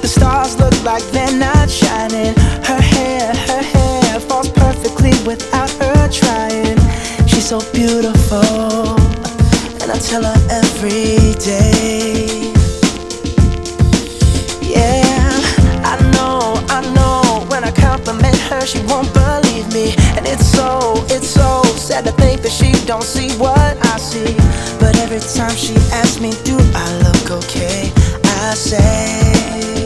stars look like they're not shining. Her hair falls perfectly without her trying. She's so beautiful, and I tell her every day. Yeah, I know, when I compliment her, she won't believe me. And it's so sad to think that she don't see what I see. But every time she asks me, do I look okay, I say